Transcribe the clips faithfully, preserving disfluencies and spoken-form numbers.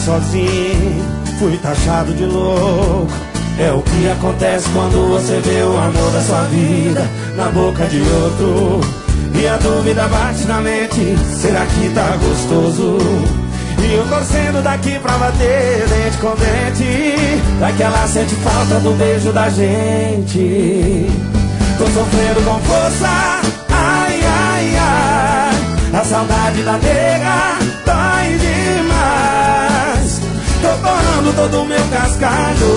sozinho, fui taxado de louco. É o que acontece quando você vê o amor da sua vida na boca de outro. E a dúvida bate na mente, será que tá gostoso? E eu torcendo daqui pra bater dente com dente, daquela sente falta do beijo da gente. Tô sofrendo com força, ai, ai, ai, a saudade da nega dói demais. Tô torrando todo o meu cascalho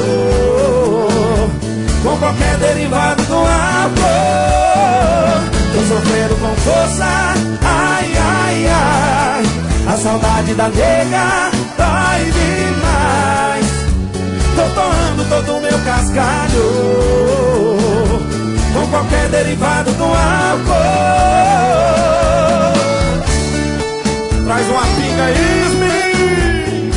com qualquer derivado do álcool. Tô sofrendo com força, ai, ai, ai, a saudade da nega dói demais. Tô torrando todo o meu cascalho com qualquer derivado do álcool. Traz uma pinga aí, menino.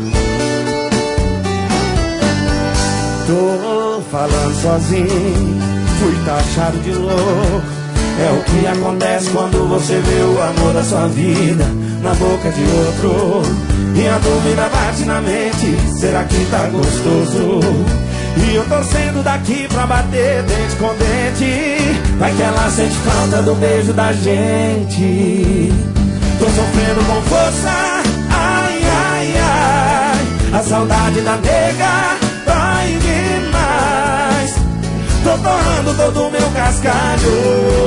Tô falando sozinho, fui taxado de louco. É o que acontece quando você vê o amor da sua vida na boca de outro. E a dúvida bate na mente, será que tá gostoso? E eu torcendo daqui pra bater dente com dente, vai que ela sente falta do beijo da gente. Tô sofrendo com força, ai, ai, ai, a saudade da nega dói demais. Tô torrando todo o meu cascalho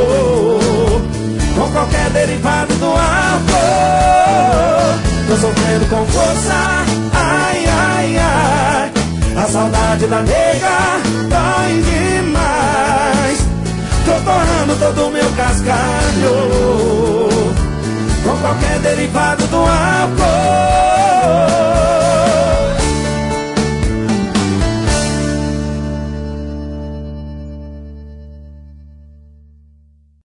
com qualquer derivado do álcool. Tô sofrendo com força, ai, ai, ai, a saudade da nega dói demais. Tô torrando todo o meu cascalho com qualquer derivado do álcool.